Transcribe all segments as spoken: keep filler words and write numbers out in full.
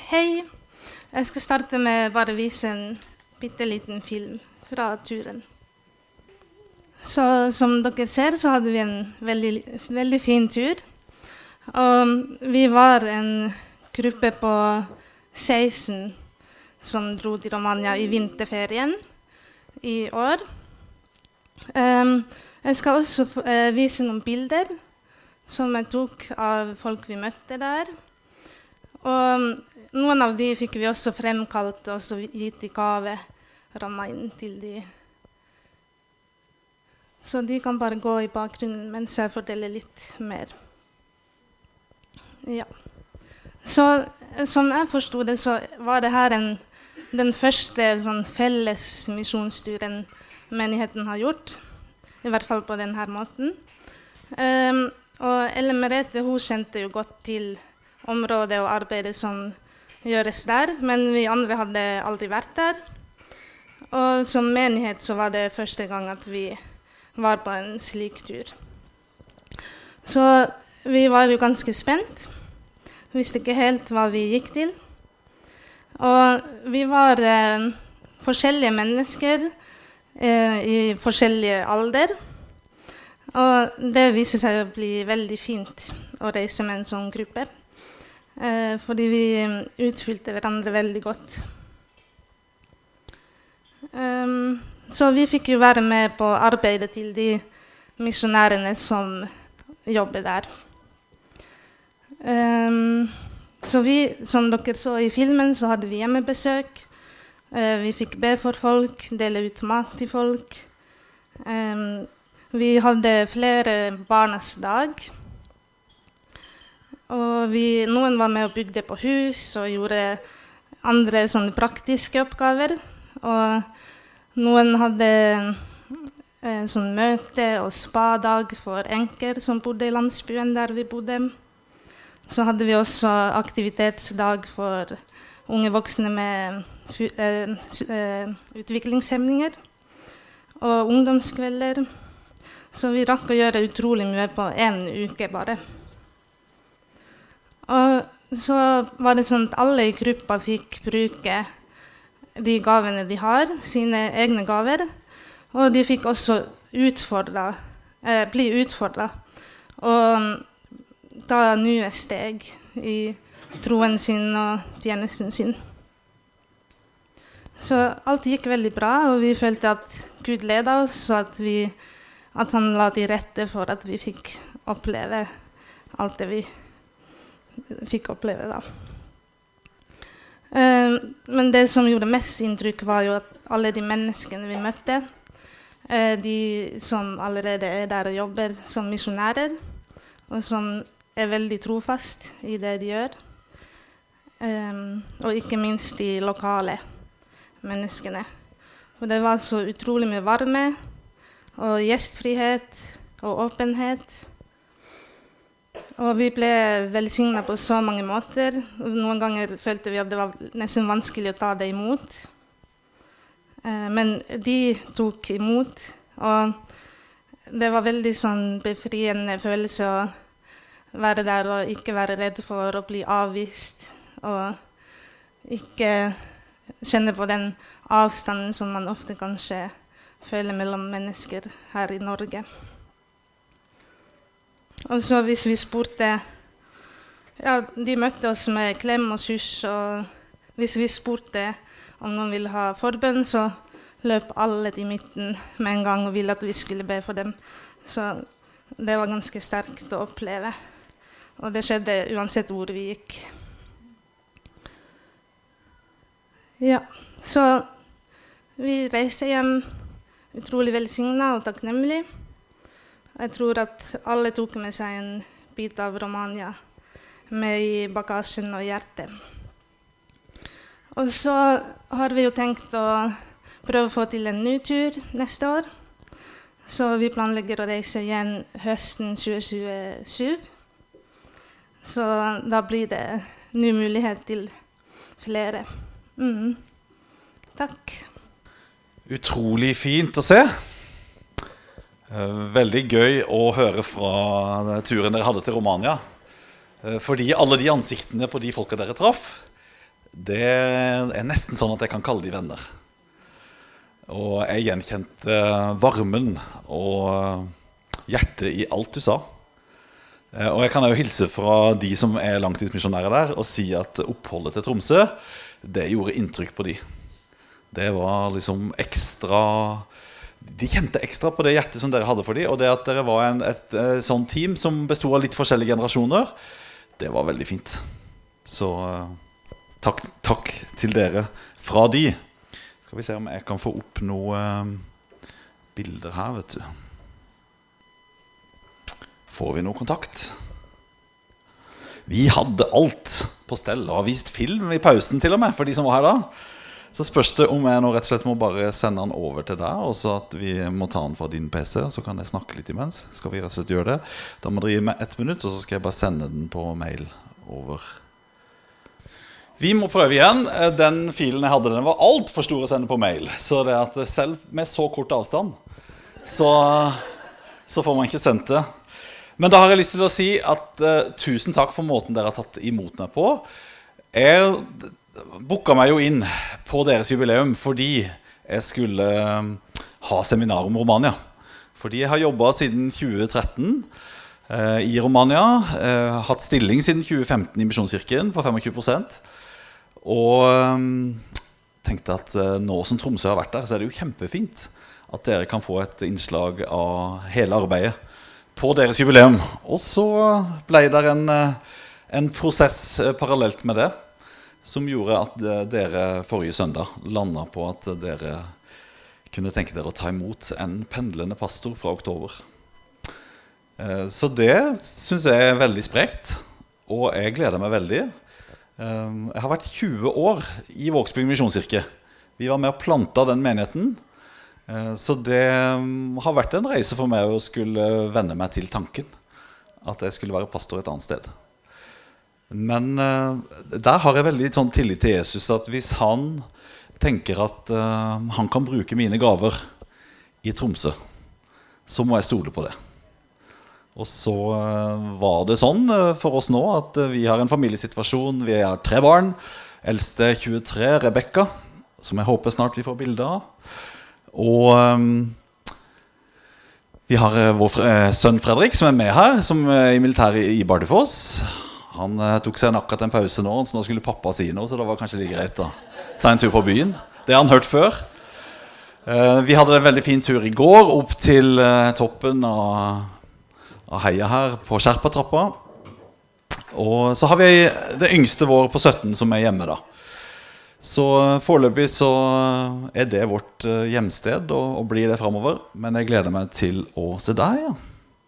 Hei, jeg skal starte med bare å vise en bitteliten film fra turen. Så som dere ser, så hadde vi en veldig, veldig fin tur. Og vi var en gruppe på seksten som dro til Romania i vinterferien i år. Um, jeg skal også uh, vise noen bilder som jeg tok av folk vi møtte der. Og noen av de fikk vi også fremkalt og så gitt i gave, rammet inn til de. Så de kan bare gå i bakgrunnen mens jeg forteller litt mer. Ja. Så som jeg forstod det, så var det her en, den første sånn felles misjonsturen menigheten har gjort, i hvert fall på denne måten. Um, og Elle Merete, hun kjente jo godt til området og arbeidet som gjøres der, men vi andre hadde aldri vært der. Og som menighet så var det første gang at vi var på en slik tur. Så vi var jo ganske spent. Visste ikke helt hva vi gikk til. Og vi var eh, forskjellige mennesker eh, i forskjellige alder. Og det viser seg å bli veldig fint å reise med en sånn gruppe. Eh, fordi vi utfylte hverandre veldig godt. Um, så vi fikk jo være med på arbeidet til de misjonærene som jobber der. Um, så vi, som dere så i filmen, så hadde vi hjemmebesøk. Uh, vi fikk be for folk, dele ut mat til folk. Um, vi hadde flere barnas dag. Og vi, noen var med og bygde på hus og gjorde andre sånne praktiske oppgaver. Og noen hadde eh, sånn møte og spadag for enker som bodde i landsbyen der vi bodde. Så hadde vi også aktivitetsdag for unge voksne med eh, eh, utviklingshemninger og ungdomskvelder. Så vi rakk å gjøre utrolig mye på en uke bare. Og så var det sånn at alle i gruppa fikk bruke de gavene de har, sine egne gaver, og de fikk også utfordret, eh, bli utfordret og ta nye steg i troen sin og tjenesten sin. Så alt gikk veldig bra, og vi følte at Gud ledet oss, så at, vi, at han la til rette for at vi fikk oppleve alt det vi fikk oppleve da. Uh, men det som gjorde mest inntrykk var jo at alle de menneskene vi møtte, uh, de som allerede er der og jobber som misjonærer, og som er veldig trofast i det de gjør, um, og ikke minst de lokale menneskene. For det var så utrolig mye varme, og gjestfrihet, og åpenhet. Og vi ble velsignet på så mange måter. Noen ganger følte vi at det var nesten vanskelig å ta det imot. Eh, men de tok imot, og det var veldig sånn befriende følelse å være der og ikke være redd for å bli avvist, og ikke kjenne på den avstanden som man ofte kanskje føler mellom mennesker her i Norge. Og så hvis vi spurte, ja, de møtte oss med klem og kyss, og hvis vi spurte om noen ville ha forbønn, så løp alle til midten med en gang og ville at vi skulle be for dem. Så det var ganske sterkt å oppleve, og det skjedde uansett hvor vi gikk. Ja, så vi reiste hjem utrolig velsignet og takknemlig. Jeg tror at alle tok med seg en bit av Romania med i bagasjen og hjertet. Og så har vi jo tenkt å prøve å få til en ny tur neste år. Så vi planlegger å reise igjen høsten tjue tjuesju. Så da blir det ny mulighet til flere. Mm. Takk. Utrolig fint å se. Veldig gøy å høre fra turen dere hadde til Romania. Fordi alle de ansiktene på de folka dere traff, det er nesten sånn at jeg kan kalle de venner. Og jeg gjenkjente varmen og hjertet i alt du sa. Og jeg kan jo hilse fra de som er langtidsmisjonærer der og si at oppholdet til Tromsø, det gjorde inntrykk på de. Det var liksom ekstra... De kjente ekstra på det hjertet som dere hadde for de, og det at dere var en, et, et sånn team som bestod av litt forskjellige generasjoner, det var veldig fint. Så takk, takk til dere fra de. Skal vi se om jeg kan få opp noen bilder her, vet du. Får vi noe kontakt? Vi hadde alt på stell og har vist film i pausen til og med, for de som var her da. Så spørs det om jeg nå rett og slett må bare sende den over til deg, og så at vi må ta den fra din P C, så kan jeg snakke litt imens. Skal vi rett og slett gjøre det? Da må dere gi meg ett minutt, og så skal jeg bare sende den på mail over. Vi må prøve igjen. Den filen jeg hadde, den var alt for stor å sende på mail. Så det at selv med så kort avstand, så, så får man ikke sendt det. Men da har jeg lyst til å si at uh, tusen takk for måten dere har tatt imot meg på. Jeg booket meg jo inn på deres jubileum fordi jeg skulle uh, ha seminar om Romania. Fordi jeg har jobbet siden tjue tretten uh, i Romania, uh, hatt stilling siden tjue femten i Misjonskirken på tjuefem prosent. Og um, tenkte at uh, nå som Tromsø har vært der, så er det jo kjempefint at dere kan få et innslag av hele arbeidet på deres jubileum. Og så ble det en, en prosess parallelt med det, som gjorde at dere forrige søndag landet på at dere kunne tenke dere å ta imot en pendlende pastor fra oktober. Så det synes jeg er veldig sprekt, og jeg gleder meg veldig. Jeg har vært tjue år i Vågsbygd Misjonskirke. Vi var med og plantet den menigheten, så det har vært en reise for meg å skulle vende meg til tanken at jeg skulle være pastor et annet sted. Men der har jeg veldig sånn tillit til Jesus, at hvis han tenker at han kan bruke mine gaver i Tromsø, så må jeg stole på det. Og så var det sånn for oss nå at vi har en familiesituasjon. Vi har tre barn. Eldste tjuetre, Rebecca, som jeg håper snart vi får bilder av. Og um, vi har uh, vår uh, sønn Fredrik som er med her, som er i militæret i Bardufoss. Han uh, tok seg en akkurat en pause nå, så nå skulle pappa si noe, så det var kanskje like greit da. Ta en tur på byen. Det har han hørt før. Uh, vi hadde en veldig fin tur i går opp til uh, toppen av, av heia her på Skjerpatrappa. Og så har vi det yngste vår på sytten som er hjemme da. Så foreløpig så er det vårt hjemsted og, og blir det fremover. Men jeg gleder meg til å se deg, ja.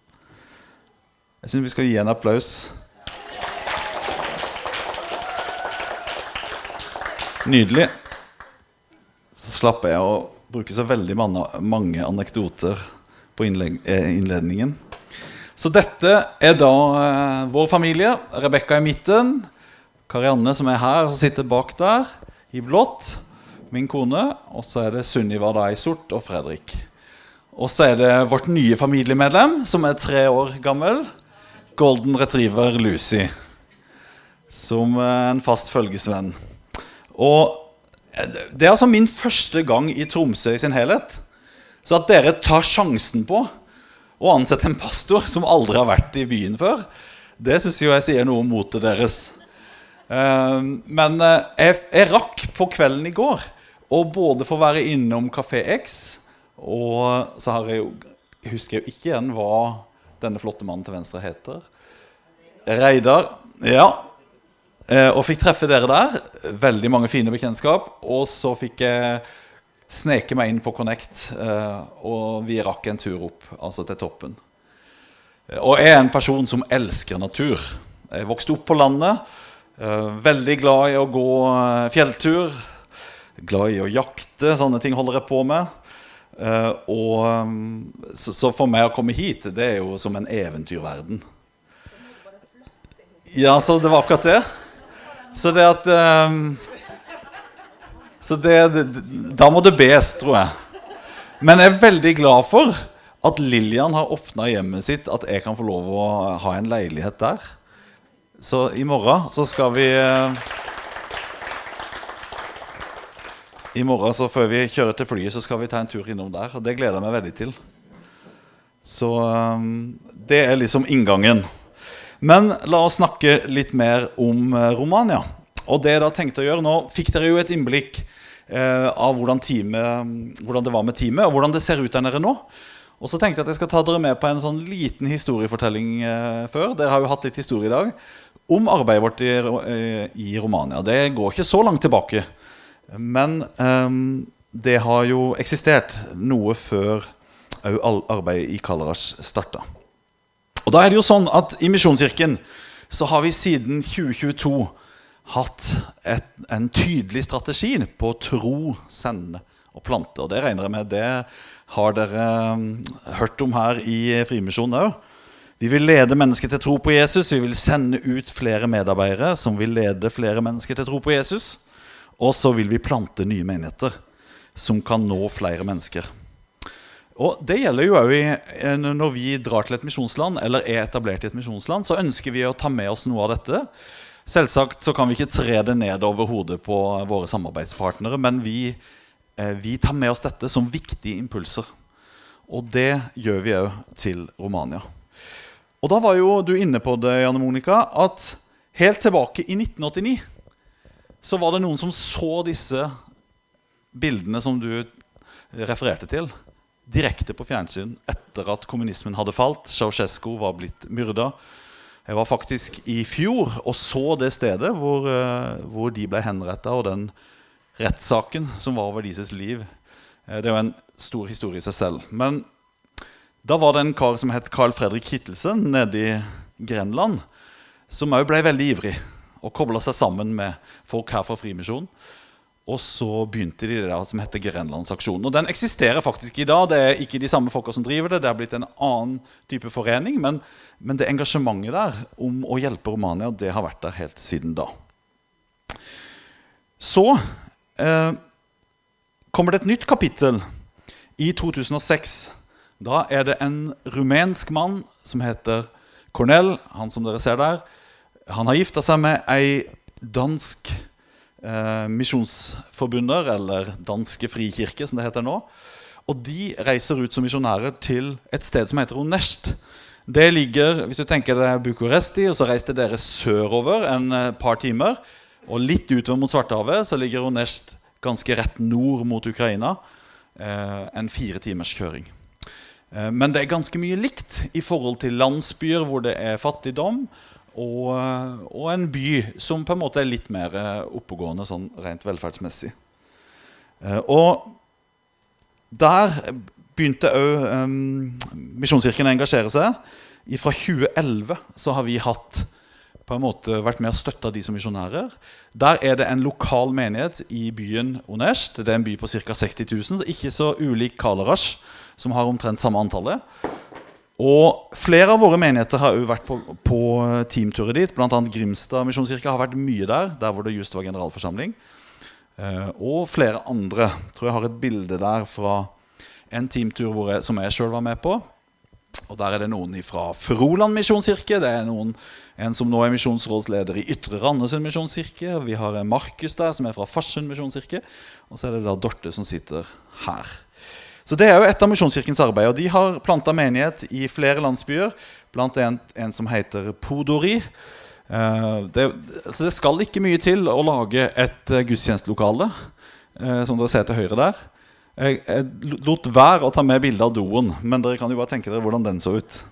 Jeg synes vi skal gi en applaus. Nydelig. Så slapper jeg å bruke så veldig mange, mange anekdoter på innledningen. Så dette er da eh, vår familie. Rebecca i midten. Karianne som er her og sitter bak der i blått, min kone, og så er det Sunniva da i sort og Fredrik. Og så er det vårt nye familiemedlem som er tre år gammel, Golden Retriever Lucy, som er en fast følgesvenn. Og det er altså min første gang i Tromsø i sin helhet, så at dere tar sjansen på å ansette en pastor som aldri har vært i byen før, det synes jo jeg sier noe om motet deres. Men jeg, jeg rakk på kvelden i går og både få være innom Café X, og så har jeg jo, husker jeg jo ikke igjen hva denne flotte mannen til venstre heter. Reidar, ja, og fikk treffe dere der. Veldig mange fine bekjentskap, og så fikk jeg sneke meg inn på Connect, og vi rakk en tur opp, altså til toppen. Og jeg er en person som elsker natur. Jeg vokste opp på landet, Uh, veldig glad i å gå uh, fjelltur, glad i å jakte, sånne ting holder jeg på med. Uh, og um, så, så for meg å komme hit, det er jo som en eventyrverden. Ja, så det var akkurat det. Så det at um, så det, det, da må det bes, tror jeg. Men jeg er veldig glad for at Lilian har åpnet hjemmet sitt, at jeg kan få lov å ha en leilighet der. Så i morgen så skal vi I morgen, så før vi kjører til flyet, så skal vi ta en tur innom der, og det gleder jeg meg veldig til. Så um, det er liksom inngangen. Men la oss snakke litt mer om uh, Romania. Og det jeg da tenkte å gjøre nå, fikk dere jo et innblikk uh, av hvordan, time, hvordan det var med teamet, og hvordan det ser ut der nede nå. Og så tenkte jeg at jeg skal ta dere med på en sånn liten historiefortelling uh, før. Dere har jo hatt litt historie i dag om arbeidet vårt i, uh, i Romania. Det går ikke så langt tilbake. Men um, det har jo eksistert noe før arbeidet i Kalarash startet. Og da er det jo sånn at i Misjonskirken så har vi siden tjue tjueto hatt et, en tydelig strategi på tro, sende og plante. Og det regner jeg med, det har dere um, hørt om her i Frimisjonen også. Vi vil lede mennesker til tro på Jesus, vi vil sende ut flere medarbeidere som vil lede flere mennesker til tro på Jesus. Og så vil vi plante nye menigheter som kan nå flere mennesker. Og det gjelder jo også når vi drar til et misjonsland, eller er etablert i et misjonsland, så ønsker vi å ta med oss noe av dette. Selvsagt så kan vi ikke tre det ned over hodet på våre samarbeidspartnere, men vi, vi tar med oss dette som viktige impulser. Og det gjør vi også til Romania. Og da var jo du inne på det, Janne Monica, at helt tilbake i nitten åttini, så var det noen som så disse bildene som du refererte til, direkte på fjernsyn etter at kommunismen hadde falt. Ceausescu var blitt myrdet. Jeg var faktisk i fjor og så det stedet hvor, hvor de ble henrettet, og den rettssaken som var over deres liv. Det var en stor historie i seg selv. Men da var det en kar som het Carl Fredrik Kittelsen nede i Grenland, som også ble veldig ivrig og koblet seg sammen med folk her fra Frimisjonen. Og så begynte de det der som heter Grenlandsaksjonen. Og den eksisterer faktisk i dag. Det er ikke de samme folka som driver det. Det har blitt en annen type forening. Men, men det engasjementet der om å hjelpe Romania, det har vært der helt siden da. Så eh, kommer det et nytt kapittel i to tusen og seks. Da er det en rumensk mann som heter Cornel, han som dere ser der. Han har giftet seg med en dansk eh, misjonsforbunder, eller danske frikirke, som det heter nå. Og de reiser ut som misjonærer til et sted som heter Onest. Det ligger, hvis du tenker det, Bukuresti, og så reiste dere sørover en par timer, og litt utover mot Svartehavet, så ligger Onest ganske rett nord mot Ukraina, eh, en fire timers kjøring. Eh, men det er ganske mye likt i forhold til landsbyer hvor det er fattigdom, Og, og en by som på en måte er litt mer oppegående sånn rent velferdsmessig. Og der begynte også um, Misjonskirken å engasjere seg. Fra tjue elleve så har vi hatt, på en måte vært med å støtte de som misjonærer. Der er det en lokal menighet i byen Onest. Det er en by på ca. seksti tusen, ikke så ulik Kalarash, som har omtrent samme antallet. Og flere av våre menigheter har jo vært på, på teamturer dit. Blant annet Grimstad Misjonskirke har vært mye der, der hvor det just var generalforsamling. Eh, og flere andre. Jeg tror jeg har et bilde der fra en teamtur hvor jeg, som jeg selv var med på. Og der er det noen fra Froland Misjonskirke. Det er noen, en som nå er misjonsrådsleder i Ytre Randesund Misjonskirke. Vi har Markus der som er fra Farsund Misjonskirke. Og så er det da Dorte som sitter her. Så det er jo et av Misjonskirkens arbeid, og de har plantet menighet i flere landsbyer, blant en, en som heter Podori. Uh, det, altså det skal ikke mye til å lage et uh, gudstjenestelokale, uh, som dere ser til høyre der. Jeg, jeg lot være å ta med bilder av doen, men dere kan jo bare tenke dere hvordan den så ut.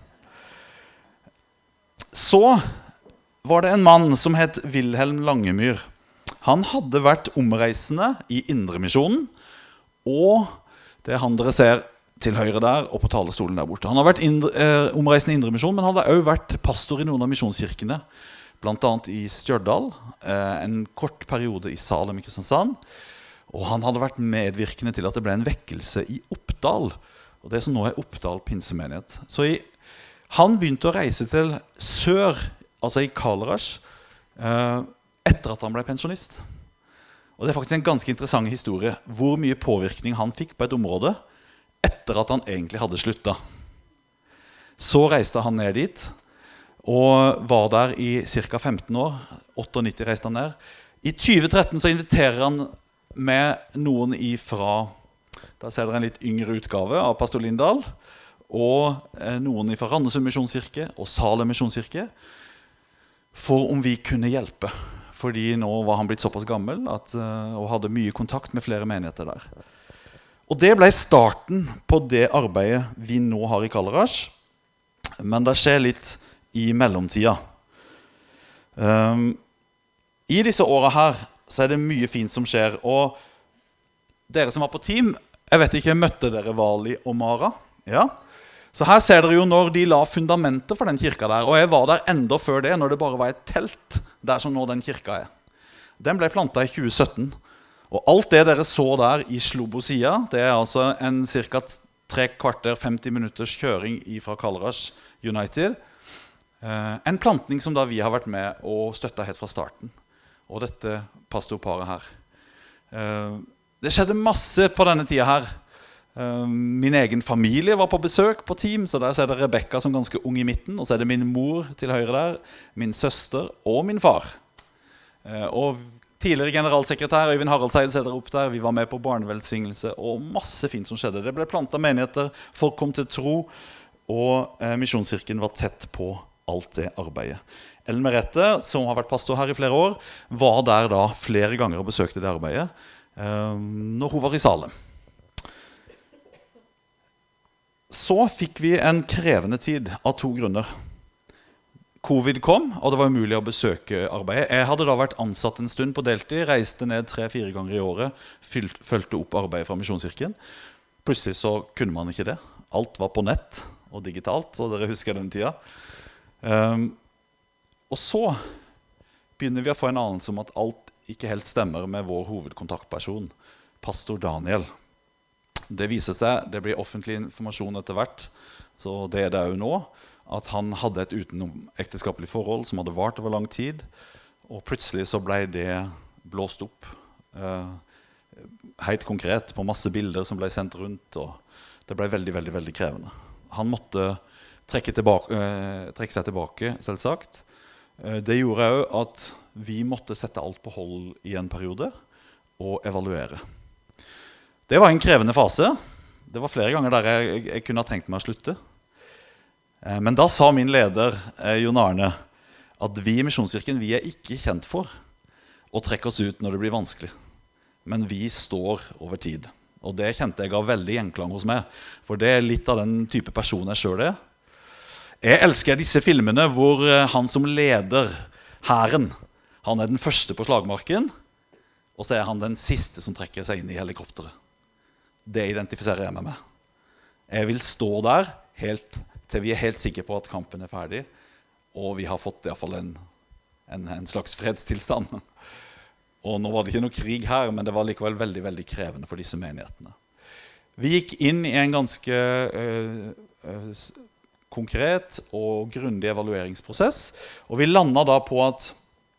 Så var det en mann som het Wilhelm Langemyr. Han hadde vært omreisende i Indremisjonen, og det er han dere ser til høyre der og på talerstolen der borte. Han har vært indre, eh, omreisende i Indremisjon, men han har også vært pastor i noen av misjonskirkene. Blant annet i Stjørdal, eh, en kort periode i Salem i Kristiansand. Og han hadde vært medvirkende til at det ble en vekkelse i Oppdal. Og det som nå er Oppdal pinsemenighet. Så i, han begynte å reise til sør, altså i Kalarash, eh, etter at han ble pensjonist. Og det er faktisk en ganske interessant historie, hvor mye påvirkning han fikk på et område etter at han egentlig hadde sluttet. Så reiste han ned dit, og var der i ca. femten år. åttiåtte reiste han ned. I tjue tretten så inviterer han med noen ifra, da ser dere en litt yngre utgave av Pastor Lindahl, og eh, noen ifra Randesund Misjonskirke og Salem Misjonskirke, for om vi kunne hjelpe. Fordi nå var han blitt såpass gammel at, uh, og hadde mye kontakt med flere menigheter der. Og det ble starten på det arbeidet vi nå har i Kalleras, men det skjer litt i mellomtida. Um, I disse årene her så er det mye fint som skjer, og dere som var på team, jeg vet ikke, møtte dere Vali og Mara? Ja. Så her ser dere jo når de la fundamentet for den kirka der, og jeg var der enda før det, når det bare var et telt der som nå den kirka er. Den ble plantet i tjue sytten, og alt det dere så der i Slobosia, det er altså en cirka tre kvarter, femti minutters kjøring fra Kalleras United, en plantning som da vi har vært med og støttet helt fra starten, og dette pastorparet her. Det skjedde masse på denne tida her. Min egen familie var på besøk på team, så der ser dere Rebecca som ganske ung i midten, og så er det min mor til høyre der, min søster og min far. Og tidligere generalsekretær Øyvind Haraldseid ser dere opp der, vi var med på barnevelsignelse, og masse fint som skjedde. Det ble plantet menigheter, folk kom til tro, og eh, Misjonskirken var tett på alt det arbeidet. Ellen Merete, som har vært pastor her i flere år, var der da flere ganger og besøkte det arbeidet, eh, når hun var i Salem. Så fikk vi en krevende tid av to grunner. Covid kom, og det var umulig å besøke arbeidet. Jeg hadde da vært ansatt en stund på deltid, reiste ned tre-fire ganger i året, følte opp arbeidet fra Misjonskirken. Plutselig så kunne man ikke det. Alt var på nett og digitalt, så dere husker den tida. Um, og så begynner vi å få en anelse om at alt ikke helt stemmer med vår hovedkontaktperson, pastor Daniel. Det viser seg, det blir offentlig informasjon etter hvert, så det er det jo nå, at han hadde et utenomekteskapelig forhold som hadde vart over lang tid, og plutselig så ble det blåst opp, eh, helt konkret, på masse bilder som ble sendt rundt, og det ble veldig, veldig, veldig krevende. Han måtte trekke, tilbake, eh, trekke seg tilbake, selvsagt. Eh, det gjorde jo at vi måtte sette alt på hold i en periode, og evaluere. Det var en krevende fase. Det var flere ganger der jeg, jeg, jeg kunne ha tenkt meg å slutte. Eh, men da sa min leder, eh, Jon Arne, at vi i Misjonskirken, vi er ikke kjent for å trekke oss ut når det blir vanskelig. Men vi står over tid. Og det kjente jeg ga veldig gjenklang hos meg. For det er litt av den type person jeg selv er. Jeg elsker disse filmene hvor han som leder hæren, han er den første på slagmarken, og så er han den siste som trekker seg inn i helikopteret. Det identifiserer jeg med meg. Jeg vil stå der helt, til vi er helt sikre på at kampen er ferdig, og vi har fått i hvert fall en, en, en slags fredstilstand. Og nå var det ikke noe krig her, men det var likevel veldig, veldig krevende for disse menighetene. Vi gikk inn i en ganske øh, øh, konkret og grundig evalueringsprosess, og vi landet da på at,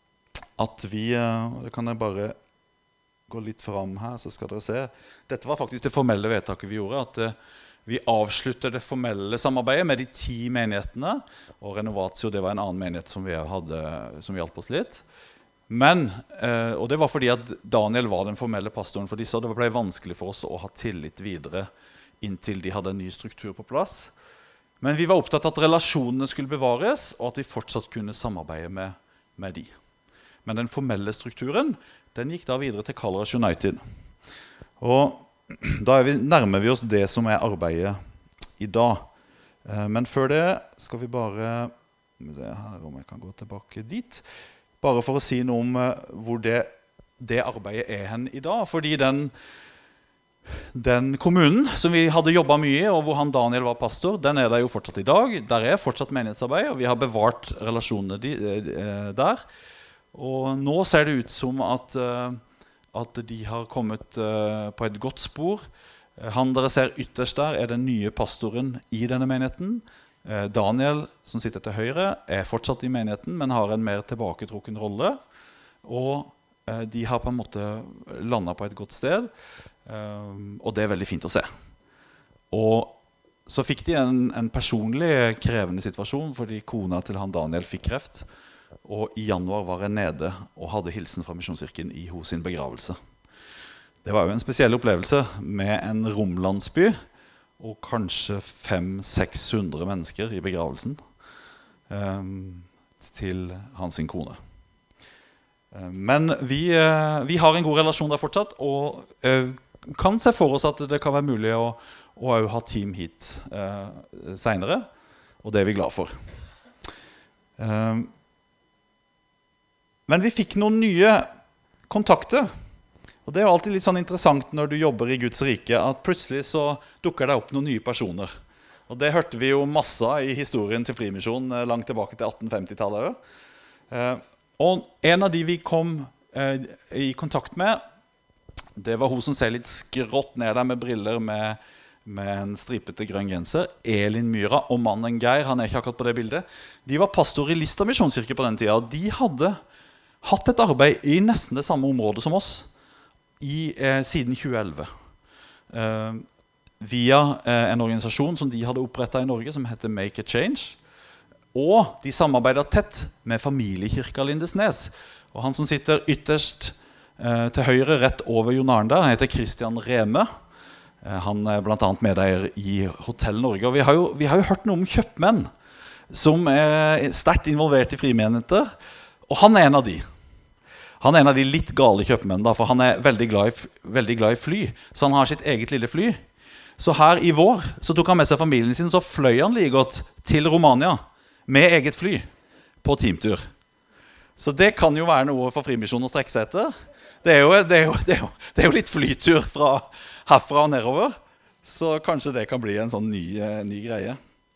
at vi, øh, det kan jeg bare gå litt fram her, så skal dere se. Dette var faktisk det formelle vedtaket vi gjorde, at uh, vi avslutter det formelle samarbeidet med de ti menighetene, og Renovatio, det var en annen menighet som vi hadde, som hjalp oss litt. Men, uh, og det var fordi at Daniel var den formelle pastoren for disse, og det ble vanskelig for oss å ha tillit videre inntil de hadde en ny struktur på plass. Men vi var opptatt av at relasjonene skulle bevares, og at vi fortsatt kunne samarbeide med, med de. Men den formelle strukturen, den gikk da videre til Kalleras United. Og da er vi, nærmer vi oss det som er arbeidet i dag. Men før det skal vi bare, se her om jeg kan gå tilbake dit, bare for å si noe om hvor det, det arbeidet er hen i dag. Fordi den, den kommunen som vi hadde jobbet mye i, og hvor han Daniel var pastor, den er der jo fortsatt i dag. Der er fortsatt menighetsarbeid, og vi har bevart relasjonene de, der. Og nå ser det ut som at, uh, at de har kommet uh, på et godt spor. Han dere ser ytterst der er den nye pastoren i denne menigheten. Uh, Daniel, som sitter til høyre, er fortsatt i menigheten, men har en mer tilbaketrukken rolle. Og uh, de har på en måte landet på et godt sted, uh, og det er veldig fint å se. Og så fikk de en, en personlig krevende situasjon, fordi kona til han Daniel fikk kreft. Og i januar var jeg nede og hadde hilsen fra Misjonskirken i hos sin begravelse. Det var jo en spesiell opplevelse med en romlandsby og kanskje fem til seks hundre mennesker i begravelsen eh, til hans sin kone. Eh, men vi, eh, vi har en god relasjon der fortsatt, og eh, kan se for oss at det kan være mulig å, å ha team hit eh, senere, og det er vi glad for. Eh, men vi fikk noen nye kontakter. Og det er jo alltid litt sånn interessant når du jobber i Guds rike, at plutselig så dukker det opp noen nye personer. Og det hørte vi jo masse av i historien til Frimisjon langt tilbake til atten femti-tallet. Eh, og en av de vi kom eh, i kontakt med, det var hun som ser litt skrått ned der med briller med, med en stripete grønn genser. Elin Myra og mannen Geir, han er ikke akkurat på det bildet. De var pastor i Lista misjonskirke på den tida, og de hadde hatt et arbeid i nesten det samme området som oss. I, eh, siden tjue elleve eh, via eh, en organisasjon som de hadde opprettet i Norge som heter Make a Change, og de samarbeidet tett med familiekirka Lindesnes, og han som sitter ytterst eh, til høyre rett over Jon Arne der, han heter Christian Reme. eh, han er blant annet medeier i Hotell Norge, og vi har jo, vi har jo hørt noe om kjøpmenn som er sterkt involvert i frimenigheter, og han er en av de. Han er en av de litt gale kjøpmenn, da, for han er veldig glad, i, veldig glad i fly. Så han har sitt eget lille fly. Så her i vår så tok han med seg familien sin, så fløy han like godt til Romania med eget fly på teamtur. Så det kan jo være noe for Frimisjonen å strekke seg etter. Det er jo, det er jo, det er jo, det er jo litt flytur fra herfra og nedover. Så kanskje det kan bli en sånn ny, ny greie.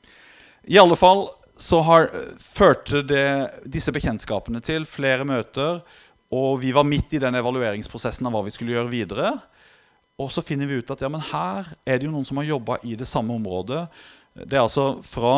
I alle fall så har, førte det, disse bekjentskapene til flere møter, og vi var midt i den evalueringsprosessen av hva vi skulle gjøre videre. Og så finner vi ut at ja, men her er det jo noen som har jobbet i det samme området. Det er altså fra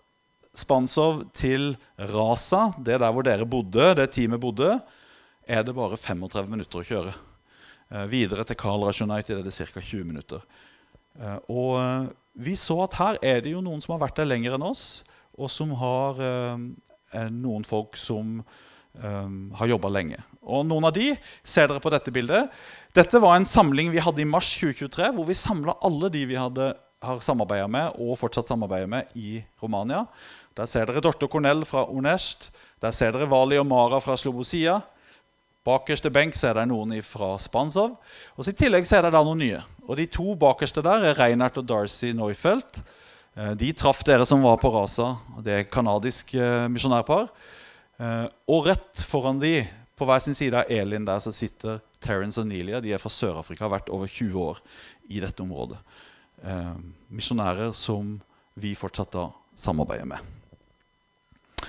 Spansov til Rasa, det er der hvor dere bodde, det teamet bodde, er det bare femogtredve minutter å kjøre. Eh, videre til Karl Raj United er det cirka tjue minutter. Eh, og eh, vi så at her er det jo noen som har vært der lenger enn oss, og som har eh, noen folk som Um, har jobbet lenge. Og noen av de ser dere på dette bildet. Dette var en samling vi hadde i mars tjue tjuetre, hvor vi samlet alle de vi hadde, har samarbeidet med og fortsatt samarbeidet med i Romania. Der ser dere Dorte og Cornel fra Onest. Der ser dere Vali og Mara fra Slobosia. Bakerste benk ser dere noen fra Spansov. Og så i tillegg ser dere da noen nye. Og de to bakerste der er Reinhardt og Darcy Neufeld. De traff dere som var på Rasa. Det er kanadisk uh, misjonærpar. Uh, og rett foran de, på hver sin side av Elin der, så sitter Terence og Nelia. De er fra Sør-Afrika, har vært over tjue år i dette området. Uh, misjonærer som vi fortsatt da samarbeider med.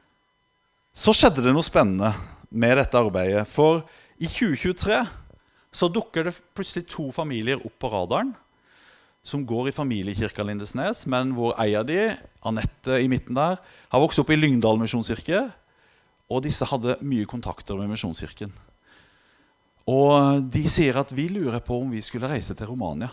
Så skjedde det noe spennende med dette arbeidet, for i tjue tjuetre så dukker det plutselig to familier opp på radaren, som går i familiekirka Lindesnes, men hvor eier de, Annette i midten der, har vokst opp i Lyngdal misjonskirke, og disse hadde mye kontakter med misjonskirken. Og de sier at vi lurer på om vi skulle reise til Romania.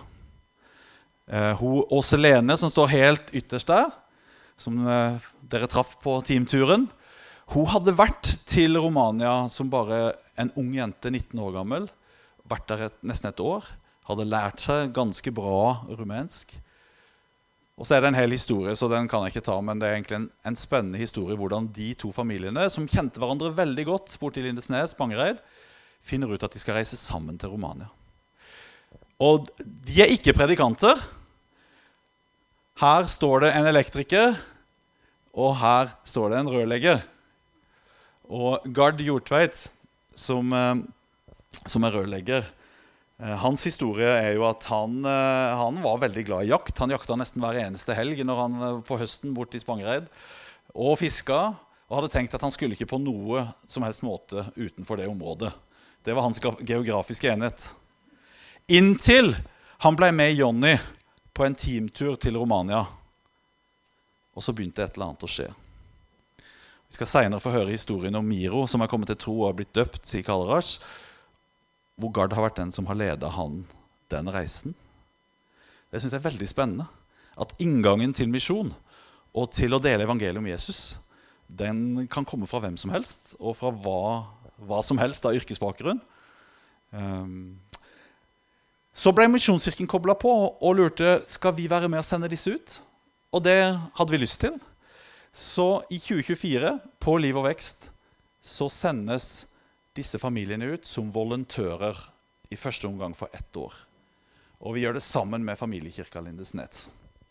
Eh, hun Åse Lene, som står helt ytterst der, som eh, dere traff på teamturen, hun hadde vært til Romania som bare en ung jente, nitten år gammel, vært der et, nesten et år, hadde lært seg ganske bra rumensk. Og så er det en hel historie, så den kan jeg ikke ta, men det er egentlig en, en spennende historie hvordan de to familiene, som kjente hverandre veldig godt bort i Lindesnes, Spangereid, finner ut at de skal reise sammen til Romania. Og de er ikke predikanter. Her står det en elektriker, og her står det en rørlegger. Og Gard Hjortveit, som, som er rørlegger, hans historie er jo at han, han var veldig glad i jakt. Han jakta nesten hver eneste helg når han på høsten bort i Spangereid og fiska, og hadde tenkt at han skulle ikke på noe som helst måte utenfor det området. Det var hans geografiske enhet. Inntil han ble med Johnny på en teamtur til Romania, og så begynte et eller annet å skje. Vi skal senere få høre historien om Miro, som er kommet til tro og har blitt døpt i Karl Raj, hvor Gard har vært den som har ledet han den reisen. Det synes jeg er veldig spennende. At inngangen til misjon og til å dele evangeliet om Jesus, den kan komme fra hvem som helst, og fra hva, hva som helst av yrkesbakgrunn. Um, Så ble Misjonskirken koblet på og lurte, skal vi være med å sende disse ut? Og det hadde vi lyst til. Så i tjue tjuefire, på Liv og Vekst, så sendes disse familiene ut som volontører i første omgang for ett år. Og vi gjør det sammen med Familiekirka Lindesnes.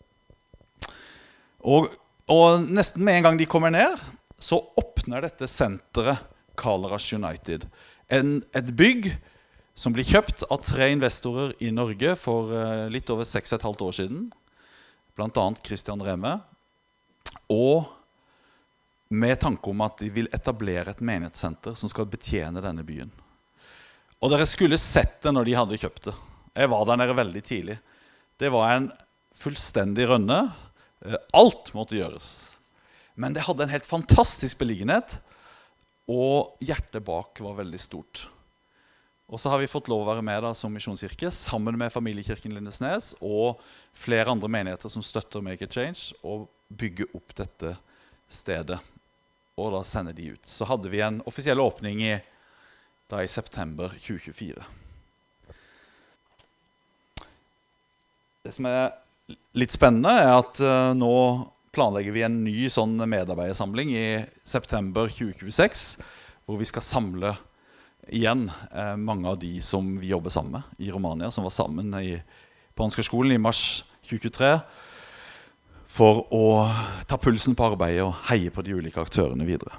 Og, og nesten med en gang de kommer ned, så åpner dette senteret Kaleras United. En, et bygg som blir kjøpt av tre investorer i Norge for uh, litt over seks og et halvt år siden. Blant annet Christian Remme. Og med tanke om at de vil etablere et menighetssenter som skal betjene denne byen. Og dere skulle sett det når de hadde kjøpt det. Jeg var der nede veldig tidlig. Det var en fullstendig rønne. Alt måtte gjøres. Men det hadde en helt fantastisk beliggenhet, og hjertet bak var veldig stort. Og så har vi fått lov å være med da, som misjonskirke, sammen med Familiekirken Lindesnes og flere andre menigheter som støtter Make a Change, og bygge opp dette stedet. Og da sender de ut. Så hadde vi en offisiell åpning i, da i september tjue tjuefire. Det som er litt spennende er at uh, nå planlegger vi en ny sånn medarbeidersamling i september tjue tjueseks, hvor vi skal samle igjen eh, mange av de som vi jobber sammen med i Romania, som var sammen i, på Ansgarskolen i mars tjue tjuetre, for å ta pulsen på arbeidet og heie på de ulike aktørene videre.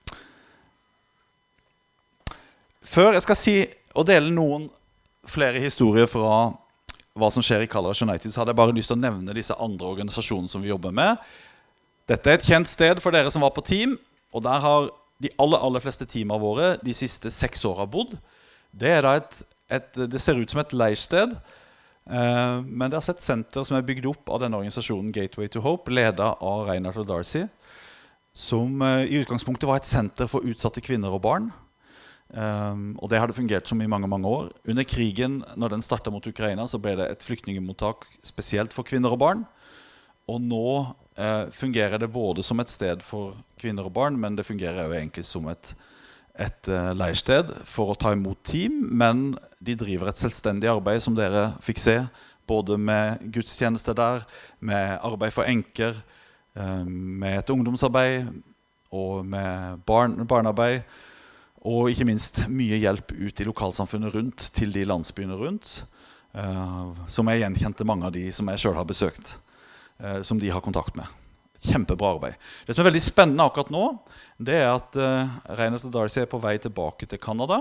Før jeg skal si og dele noen flere historier fra hva som skjer i Kaleras United, så hadde jeg bare lyst til å nevne disse andre organisasjonene som vi jobber med. Dette er et kjent sted for dere som var på team, og der har de aller, aller fleste teamene våre de siste seks årene bodd. Det, er da et, et, det ser ut som et leirsted, eh, men det er altså et senter som er bygd opp av denne organisasjonen Gateway to Hope, ledet av Reinhard og Darcy, som eh, i utgangspunktet var et senter for utsatte kvinner og barn. Um, og det hadde fungert som i mange, mange år. Under krigen, når den startet mot Ukraina, så ble det et flyktningemottak spesielt for kvinner og barn. Og nå eh, fungerer det både som et sted for kvinner og barn, men det fungerer jo egentlig som et, et uh, leirsted for å ta imot team. Men de driver et selvstendig arbeid, som dere fikk se, både med gudstjenester der, med arbeid for enker, eh, med et ungdomsarbeid og med barn, barnearbeid. Og ikke minst mye hjelp ut i lokalsamfunnet rundt, til de landsbyene rundt, uh, som er gjenkjente mange av de som jeg selv har besøkt, uh, som de har kontakt med. Kjempebra arbeid. Det som er veldig spennende akkurat nå, det er at uh, Reinhard og Darcy er på vei tilbake til Canada,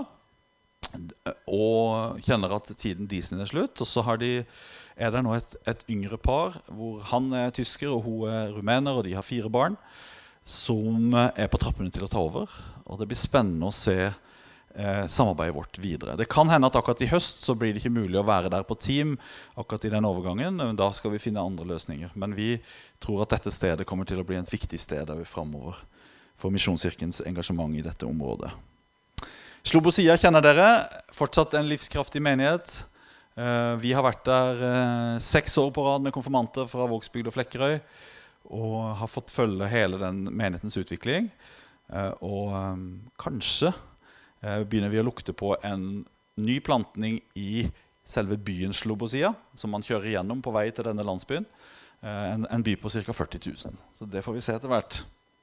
og kjenner at tiden Disney er slutt, og så har de, er det nå et, et yngre par, hvor han er tysker og hun er rumener, og de har fire barn, som er på trappene til å ta over, og det blir spennende å se eh, samarbeidet vårt videre. Det kan hende at akkurat i høst så blir det ikke mulig å være der på team akkurat i den overgangen, da skal vi finne andre løsninger. Men vi tror at dette stedet kommer til å bli et viktig sted fremover for Misjonskirkens engasjement i dette området. Slobosia kjenner dere, fortsatt en livskraftig menighet. Eh, vi har vært der eh, seks år på rad med konfirmanter fra Vågsbygd og Flekkerøy, og har fått følge hele den menighetens utvikling. Uh, og um, kanskje uh, begynner vi å lukte på en ny plantning i selve byen Slobosia, som man kjører gjennom på vei til denne landsbyen. Uh, en, en by på ca. førti tusen. Så det får vi se etter hvert.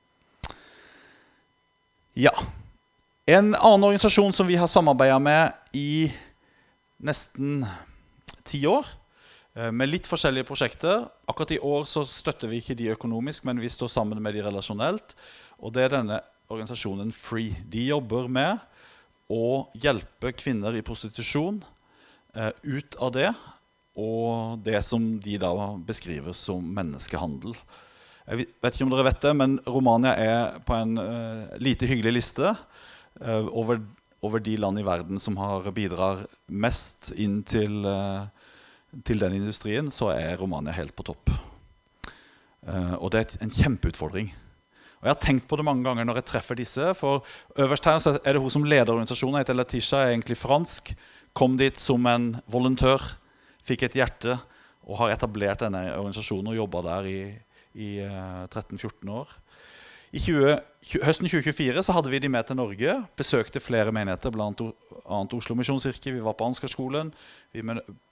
Ja. En annen organisasjon som vi har samarbeidet med i nesten ti år, med litt forskjellige prosjekter. Akkurat i år så støtter vi ikke de økonomisk, men vi står sammen med de relasjonelt. Og det er denne organisasjonen Free. De jobber med å hjelpe kvinner i prostitusjon eh, ut av det, og det som de da beskriver som menneskehandel. Jeg vet ikke om dere vet det, men Romania er på en eh, lite hyggelig liste eh, over, over de land i verden som har bidrar mest inn til eh, til den industrien, så er Romania helt på topp. Uh, og det er en kjempeutfordring. Og jeg har tenkt på det mange ganger når jeg treffer disse, for øverst her så er det hun som leder organisasjonen, heter Letitia, er egentlig fransk, kom dit som en volontør, fikk et hjerte, og har etablert denne organisasjonen og jobbet der i, i uh, tretten fjorten år. I tjue, høsten tjue tjuefire så hadde vi de med til Norge, besøkte flere menigheter, blant annet Oslo Misjonskirke, vi var på Ansgarskolen, vi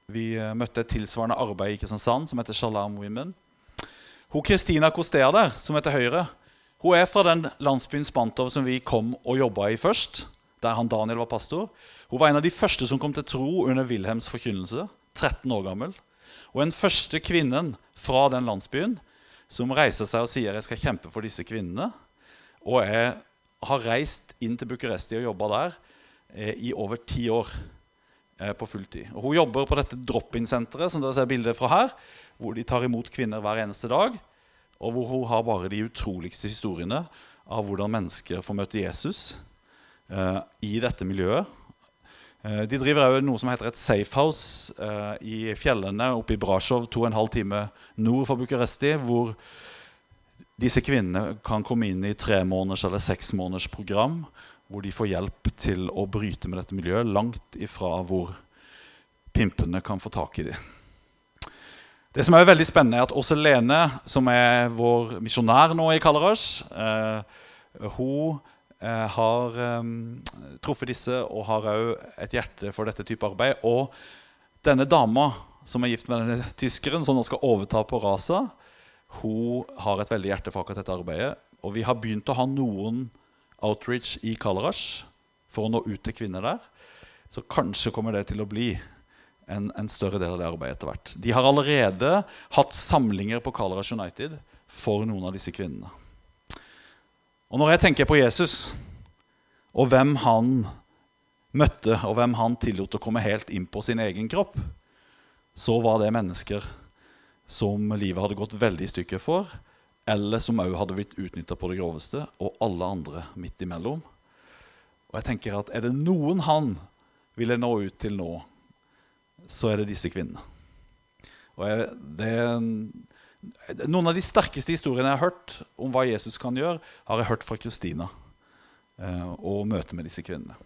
vi møtte et tilsvarende arbeid i Kristiansand som heter Shalom Women. Hun Kristina Kostea der, som heter Høyre, hun er fra den landsbyen Spantov som vi kom og jobbet i først, der han Daniel var pastor. Hun var en av de første som kom til tro under Wilhelms forkynnelse, tretten år gammel. Og den første kvinnen fra den landsbyen som reiser seg og sier jeg skal kjempe for disse kvinnene, og jeg har reist inn til Bucuresti og jobbet der eh, i over ti år eh, på fulltid. Og hun jobber på dette drop-in-senteret, som dere ser bilder fra her, hvor de tar imot kvinner hver eneste dag, og hvor hun har bare de utroligste historiene av hvordan mennesker får møte Jesus eh, i dette miljøet. Eh, de driver også noe som heter et safe house eh, i fjellene oppe i Brasov, to og en halv time nord for Bucuresti, hvor disse kvinnene kan komme inn i tre måneders eller seks måneders program, hvor de får hjelp til å bryte med dette miljøet, langt ifra hvor pimpene kan få tak i dem. Det som er veldig spennende er at Åse Lene, som er vår misjonær nå i Kalarash, eh, hun eh, har eh, truffet disse og har også et hjerte for dette type arbeid. Og denne dama som er gift med denne tyskeren, som nå skal overta på Rasa, hun har et veldig hjerte for akkurat dette arbeidet. Og vi har begynt å ha noen outreach i Kalarash for å nå ut til kvinner der. Så kanskje kommer det til å bli En, en større del av det arbeidet etter hvert. De har allerede hatt samlinger på Kalarash United for noen av disse kvinnene. Og når jeg tenker på Jesus, og hvem han møtte, og hvem han tillot å komme helt inn på sin egen kropp, så var det mennesker som livet hadde gått veldig i stykker for, eller som også hadde blitt utnyttet på det groveste, og alle andre midt imellom. Og jeg tenker at er det noen han ville nå ut til nå, så er det disse kvinnene. Og jeg, det er en, noen av de sterkeste historiene jeg har hørt om hva Jesus kan gjøre, har jeg hørt fra Kristina eh, og møte med disse kvinnene.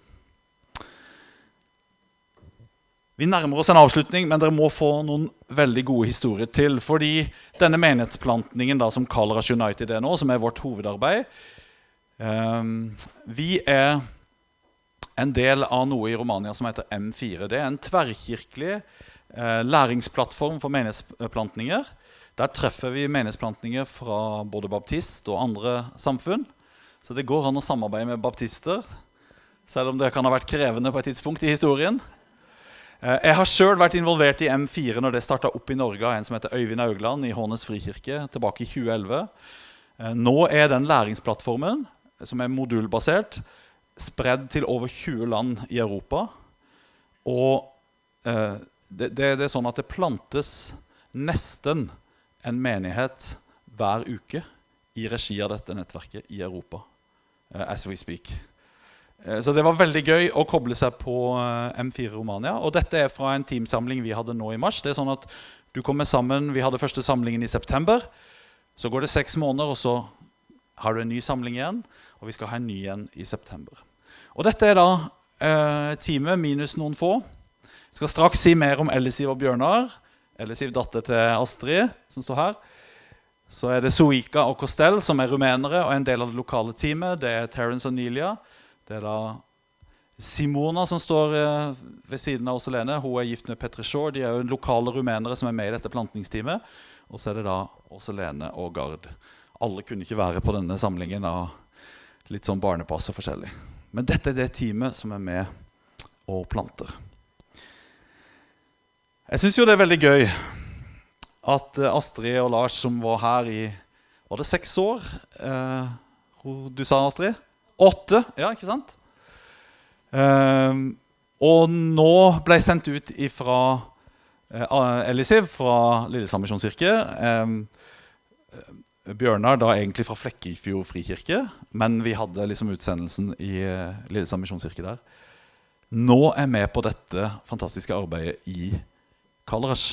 Vi nærmer oss en avslutning, men dere må få noen veldig gode historier til, fordi denne menighetsplantningen da, som Kalarash United er nå, som er vårt hovedarbeid, eh, vi er en del av noe i Romania som heter M fire. Det er en tverrkirkelig eh, læringsplattform for menighetsplantninger. Der treffer vi menighetsplantninger fra både baptist og andre samfunn. Så det går an å samarbeide med baptister, selv om det kan ha vært krevende på et tidspunkt i historien. Eh, jeg har selv vært involvert i M fire når det startet opp i Norge, en som heter Øyvind Augland i Hånes Frikirke, tilbake i tjue elleve. Eh, nå er den læringsplattformen, som er modulbasert, spredd til over tjue land i Europa, og eh, det, det, det er sånn at det plantes nesten en menighet hver uke i regi av dette nettverket i Europa, eh, as we speak. Eh, så det var veldig gøy å koble seg på eh, M fire Romania, og dette er fra en teamsamling vi hadde nå i mars. Det er sånn at du kommer sammen, vi hadde første samlingen i september, så går det seks måneder, og så har du en ny samling igjen, og vi skal ha en ny igjen i september. Og dette er da eh, teamet minus noen få. Jeg skal straks si mer om Ellisiv og Bjørnar. Ellisiv, datter til Astrid, som står her. Så er det Zoika og Kostel, som er rumenere, og en del av det lokale teamet. Det er Terence og Nelia. Det er da Simona, som står eh, ved siden av Åse Lene. Hun er gift med Petre Shaw. De er jo lokale rumenere som er med i dette plantningsteamet. Og så er det da Åse Lene og Gard. Alle kunne ikke være på denne samlingen av litt sånn barnepass og forskjellig. Men dette er det teamet som er med og planter. Jeg synes jo det er veldig gøy at Astrid og Lars, som var her i, var det seks år? Eh, du sa, Astrid? Åtte, ja, ikke sant? Eh, og nå ble jeg sendt ut fra eh, Ellisiv, fra Lillestrøm Misjonskirke. Eh, Bjørnar da egentlig fra Flekkefjord Frikirke, men vi hadde liksom utsendelsen i uh, Lillestrøm Misjonskirke der. Nå er jeg med på dette fantastiske arbeidet i Kalarash.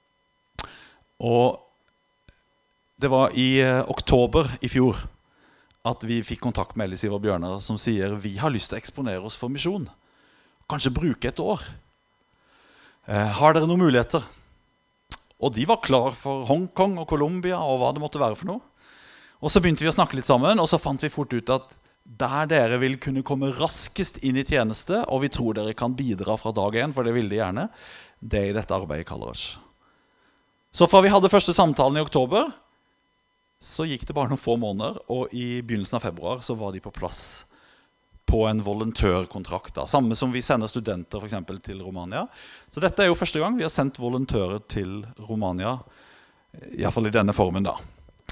Og det var i uh, oktober i fjor at vi fikk kontakt med Ellisiv og Bjørnar, som sier vi har lyst til å eksponere oss for misjon. Kanskje bruke et år. Uh, har dere noen muligheter? Og de var klar for Hongkong og Colombia og hva det måtte være for noe. Og så begynte vi å snakke litt sammen, og så fant vi fort ut at der dere vil kunne komme raskest inn i tjeneste, og vi tror dere kan bidra fra dag en, for det vil de gjerne, det er i dette arbeidet i Kallerush. Så fra vi hadde første samtalen i oktober, så gikk det bare noen få måneder, og i begynnelsen av februar så var de på plass på en volontørkontrakt. Da. Samme som vi sender studenter for eksempel til Romania. Så dette er jo første gang vi har sendt volontører til Romania, i hvert fall i denne formen da.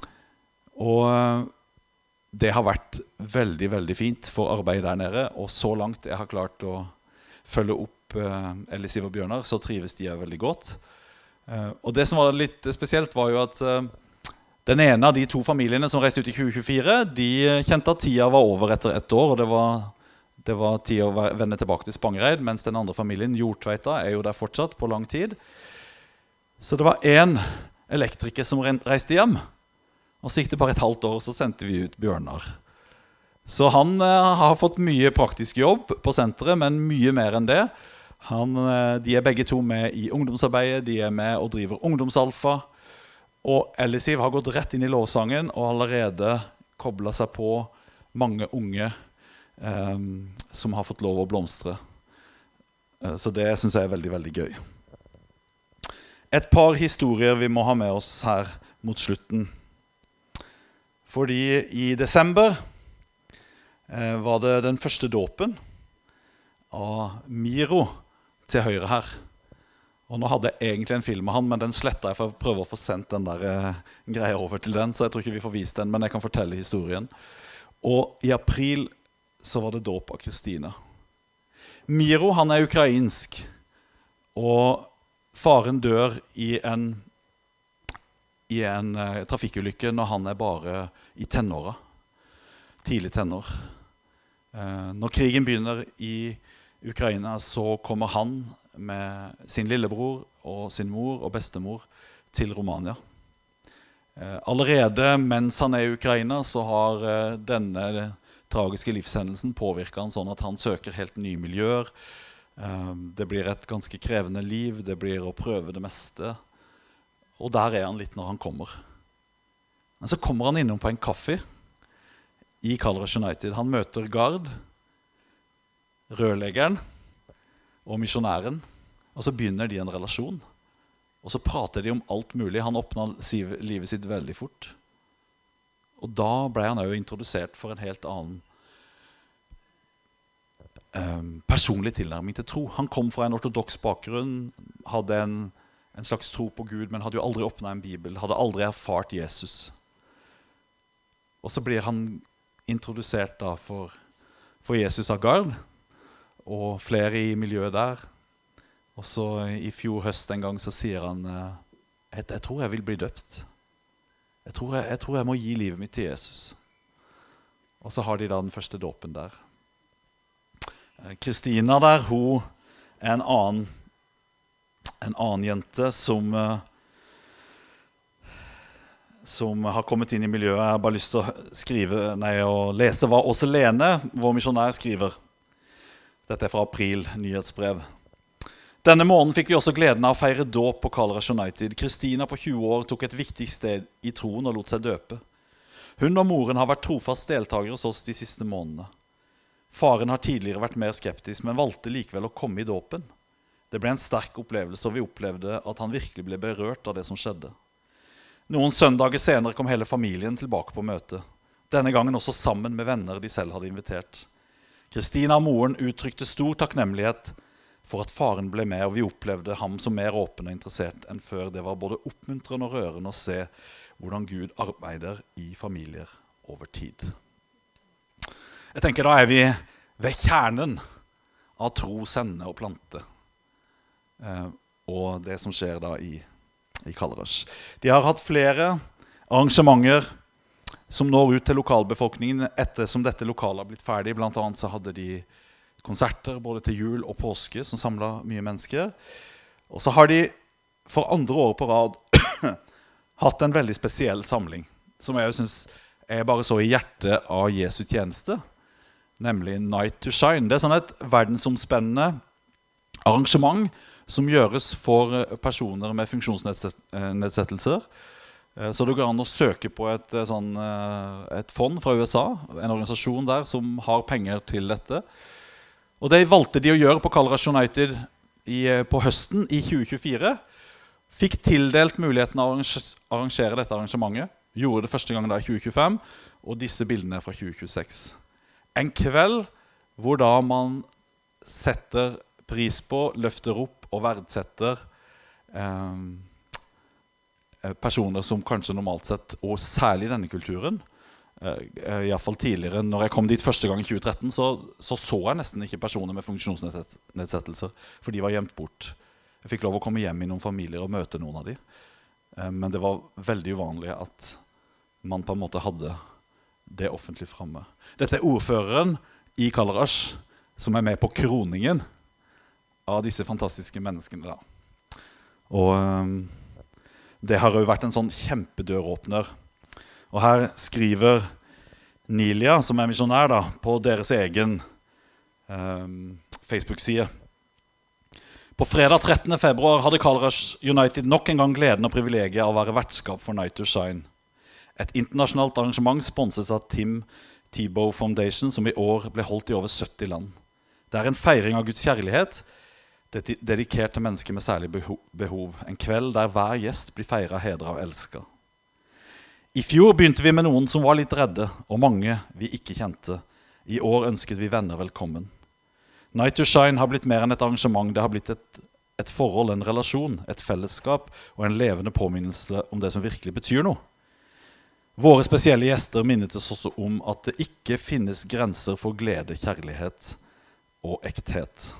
Og det har vært veldig, veldig fint for arbeidet der nede, og så langt jeg har klart å følge opp uh, Elisiv og Bjørnar, så trives de veldig godt. Uh, og det som var litt spesielt var jo at uh, den ene av de to familiene som reiste ut i tjue tjuefire, de kjente at tida var over etter ett år, og det var, det var tid å vende tilbake til Spangereid, mens den andre familien, Hjortveita, er jo der fortsatt på lang tid. Så det var en elektriker som reiste hjem, og så gikk det bare et halvt år, så sendte vi ut Bjørnar. Så han uh, har fått mye praktisk jobb på senteret, men mye mer enn det. Han, uh, de er begge to med i ungdomsarbeidet, de er med og driver ungdomsalfa. Og Elisiv har gått rett inn i lovsangen og allerede koblet seg på mange unge um, som har fått lov å blomstre. Uh, så det synes jeg er veldig, veldig gøy. Et par historier vi må ha med oss her mot slutten. Fordi i desember eh, var det den første dåpen av Miro til høyre her. Og nå hadde jeg egentlig en film av han, men den slettet jeg for å prøve å få sendt den der eh, greia over til den, så jeg tror ikke vi får vist den, men jeg kan fortelle historien. Og i april så var det dåp av Kristina. Miro, han er ukrainsk, og faren dør i en i en uh, trafikkulykke når han er bare i tenåra, tidlig tenår. Uh, når krigen begynner i Ukraina, så kommer han med sin lillebror og sin mor og bestemor til Romania. Uh, allerede mens han er i Ukraina, så har uh, denne tragiske livshendelsen påvirket han sånn at han søker helt nye miljøer. Uh, det blir et ganske krevende liv, det blir å prøve det meste. Og der er han litt når han kommer. Men så kommer han innom på en kaffe i Kallerush United. Han møter Gard, rørleggeren og misjonæren. Og så begynner de en relasjon. Og så prater de om alt mulig. Han åpner livet sitt veldig fort. Og da ble han jo introdusert for en helt annen um, personlig tilnærming til tro. Han kom fra en ortodoks bakgrunn, hadde en en slags tro på Gud, men hadde jo aldri åpnet en bibel, hadde aldri erfart Jesus. Og så blir han introdusert da for, for Jesus av Gard, og flere i miljøet der. Og så i fjor høst en gang så sier han, jeg, jeg tror jeg vil bli døpt. Jeg tror jeg, jeg tror jeg må gi livet mitt til Jesus. Og så har de da den første dåpen der. Kristina der, hun er en annen En annen jente som, som har kommet inn i miljøet. Jeg har bare lyst til å skrive, nei, å lese hva Åse Lene, vår misjonær, skriver. Dette er fra april, nyhetsbrev. Denne måneden fikk vi også gleden av å feire dåp på Kallerush United. Kristina på tjue år tok et viktig sted i troen og lot seg døpe. Hun og moren har vært trofast deltakere hos oss de siste månedene. Faren har tidligere vært mer skeptisk, men valgte likevel å komme i dåpen. Det ble en sterk opplevelse, og vi opplevde at han virkelig ble berørt av det som skjedde. Noen søndager senere kom hele familien tilbake på møte. Denne gangen også sammen med venner de selv hadde invitert. Kristina og moren uttrykte stor takknemlighet for at faren ble med, og vi opplevde ham som mer åpen og interessert enn før. Det var både oppmuntrende og rørende å se hvordan Gud arbeider i familier over tid. Jeg tenker da er vi ved kjernen av tro, sende og plante. Uh, og det som skjer da i, i Kallerush. De har hatt flere arrangementer som når ut til lokalbefolkningen etter som dette lokalet har blitt ferdig. Blant annet så hadde de konserter både til jul og påske som samlet mye mennesker. Og så har de for andre år på rad hatt en veldig spesiell samling, som jeg synes er bare så i hjertet av Jesu tjeneste, nemlig Night to Shine. Det er sånn et verdensomspennende arrangement som gjøres for personer med funksjonsnedsettelser, Så det går an å søke på et, sånn, et fond fra U S A, en organisasjon der som har penger til dette. Og det valgte de å gjøre på Colorado United i, på høsten i tjue tjuefire. Fikk tildelt muligheten av å arrangere dette arrangementet. Gjorde det første gang da i tjue tjuefem, og disse bildene er fra tjue tjueseks. En kveld hvor da man setter pris på, løfter opp og verdsetter eh, personer som kanskje normalt sett, og særlig i denne kulturen, eh, i hvert fall tidligere, når jeg kom dit første gang i tjue tretten, så, så så jeg nesten ikke personer med funksjonsnedsettelser, for de var gjemt bort. Jeg fikk lov å komme hjem i noen familier og møte noen av de. Eh, men det var veldig uvanlig at man på en måte hadde det offentlig fremme. Dette er ordføreren i Kalarash, som er med på kroningen av disse fantastiske menneskene da. Og eh, det har jo vært en sånn kjempedøråpner. Og her skriver Nilia, som er misjonær da, på deres egen eh, Facebook-side. På fredag trettende februar hadde Colorado United nok en gang gleden og privilegiet av å være vertskap for Night to Shine. Et internasjonalt arrangement sponset av Tim Tebow Foundation, som i år ble holdt i over sytti land. Det er en feiring av Guds kjærlighet, dedikert til mennesker med særlig behov. En kveld der hver gjest blir feiret, hedret og elsket. I fjor begynte vi med noen som var litt redde, og mange vi ikke kjente. I år ønsket vi venner velkommen. Night to Shine har blitt mer enn et arrangement. Det har blitt et, et forhold, en relasjon, et fellesskap og en levende påminnelse om det som virkelig betyr noe. Våre spesielle gjester minnet oss også om at det ikke finnes grenser for glede, kjærlighet og ekthet.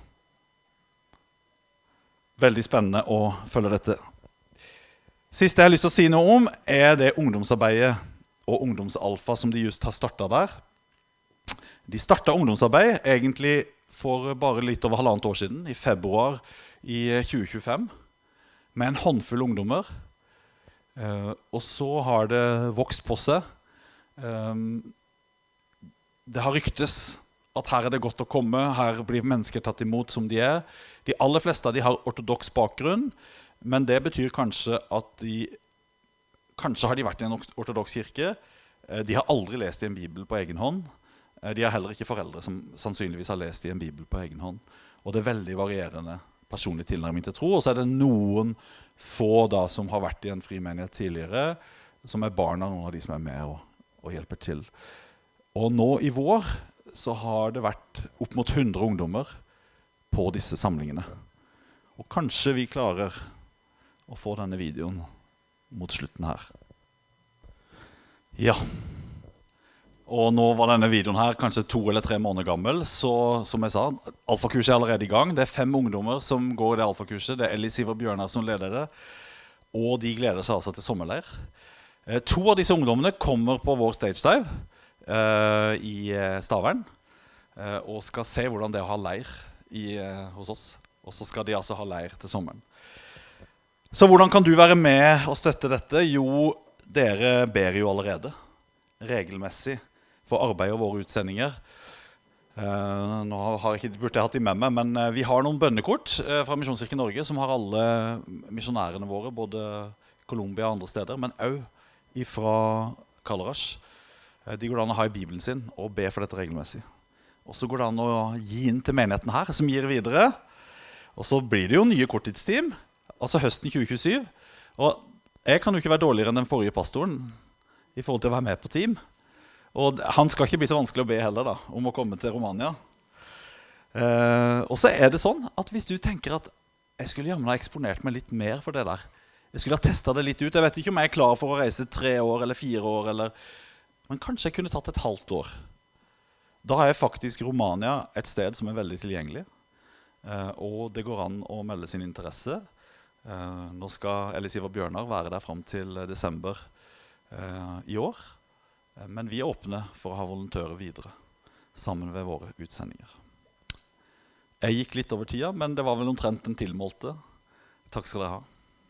Veldig spennende å følge dette. Siste jeg har lyst til å si noe om er det ungdomsarbeidet og ungdomsalfa som de just har startet der. De startet ungdomsarbeid egentlig for bare litt over halvannet år siden, i februar i tjue tjuefem, med en håndfull ungdommer. Eh, og så har det vokst på seg. Eh, det har ryktes at her er det godt å komme, her blir mennesker tatt imot som de er. De aller fleste av de har ortodoks bakgrunn, men det betyr kanskje at de, kanskje har de vært i en ortodoks kirke. De har aldri lest i en bibel på egen hånd. De har heller ikke foreldre som sannsynligvis har lest i en bibel på egen hånd. Og det er veldig varierende personlig tilnærming til tro. Og så er det noen få da som har vært i en frimenighet tidligere, som er barn av noen av de som er med og, og hjelper til. Og nå i vår så har det vært opp mot hundre ungdommer på disse samlingene. Og kanskje vi klarer å få denne videoen mot slutten her. Ja. Og nå var denne videoen her kanskje to eller tre måneder gammel, så som jeg sa, alfakurset er allerede i gang. Det er fem ungdommer som går i det alfakurset. Det er Ellie Siver Bjørnar som leder det, og de gleder seg altså til sommerleir. Eh, to av disse ungdommene kommer på vår stage dive Uh, i uh, Stavern uh, og skal se hvordan det er å ha leir i, uh, hos oss. Og så skal de altså ha leir til sommeren. Så hvordan kan du være med og støtte dette? Jo, dere ber jo allerede regelmessig for arbeid og våre utsendinger. Uh, nå har jeg ikke burde jeg hatt de med meg, men uh, vi har noen bønnekort uh, fra Misjonskirken Norge som har alle misjonærene våre, både Colombia og andre steder, men også fra Kalarash. De går det an å ha i Bibelen sin og be for dette regelmessig. Og så går det an å gi inn til menigheten her, som gir videre. Og så blir det jo nye korttidsteam, altså høsten tjue tjuesyv. Og jeg kan jo ikke være dårligere enn den forrige pastoren i forhold til å være med på team. Og han skal ikke bli så vanskelig å be heller da, om å komme til Romania. Eh, og så er det sånn at hvis du tenker at jeg skulle gjerne ha eksponert meg litt mer for det der, jeg skulle ha testet det litt ut, jeg vet ikke om jeg er klar for å reise tre år eller fire år eller... Men kanskje jeg kunne tatt et halvt år. Da er faktisk Romania et sted som er veldig tilgjengelig. Eh, og det går an å melde sin interesse. Eh, nå skal Ellie Siver Bjørnar være der frem til desember eh, i år. Eh, men vi er åpne for å ha volontører videre, sammen ved våre utsendinger. Jeg gikk litt over tida, men det var vel omtrent den tilmålte. Takk skal dere ha.